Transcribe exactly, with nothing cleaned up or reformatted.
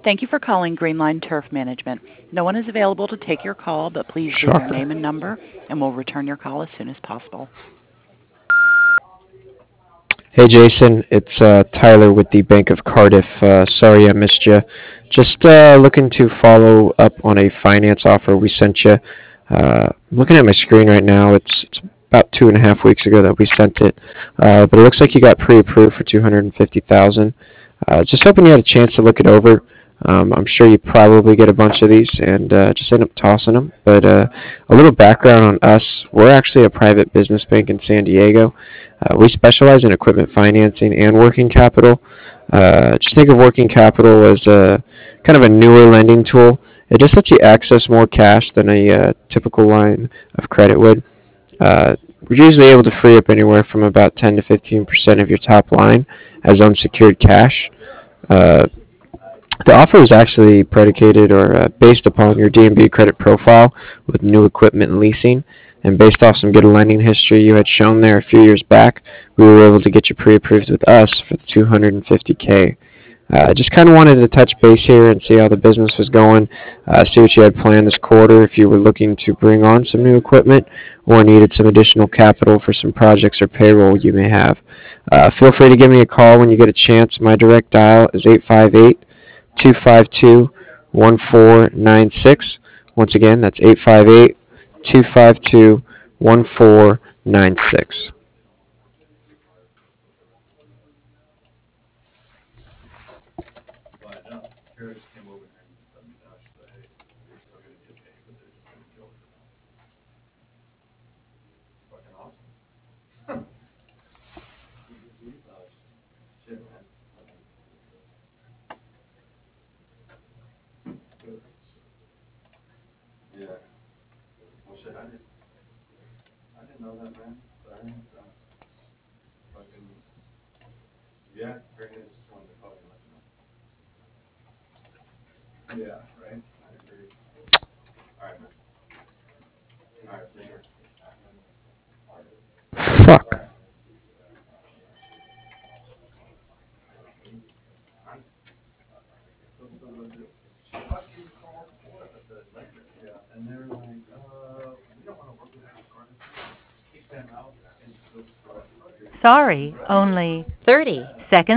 Thank you for calling Greenline Turf Management. No one is available to take your call, but please leave your Shocker. name and number, and we'll return your call as soon as possible. Hey Jason, it's uh, Tyler with the Bank of Cardiff. Uh, sorry I missed you. Just uh, looking to follow up on a finance offer we sent you. Uh, I'm looking at my screen right now. It's, it's about two and a half weeks ago that we sent it, uh, but it looks like you got pre-approved for two hundred fifty thousand. Uh, just hoping you had a chance to look it over. Um, I'm sure you probably get a bunch of these and uh, just end up tossing them. But uh, a little background on us: we're actually a private business bank in San Diego. Uh, we specialize in equipment financing and working capital. Uh, just think of working capital as a kind of a newer lending tool. It just lets you access more cash than a uh, typical line of credit would. Uh, we're usually able to free up anywhere from about ten to fifteen percent of your top line as unsecured cash. Uh, the offer was actually predicated or uh, based upon your D and B credit profile with new equipment and leasing. And based off some good lending history you had shown there a few years back, we were able to get you pre-approved with us for the two hundred fifty K. I uh, just kind of wanted to touch base here and see how the business was going, uh, see what you had planned this quarter, if you were looking to bring on some new equipment or needed some additional capital for some projects or payroll you may have. Uh, feel free to give me a call when you get a chance. My direct dial is eight five eight, two five two, one four nine six. Once again, that's eight five eight, two five two, one four nine six. Fuck. Sorry, only thirty seconds.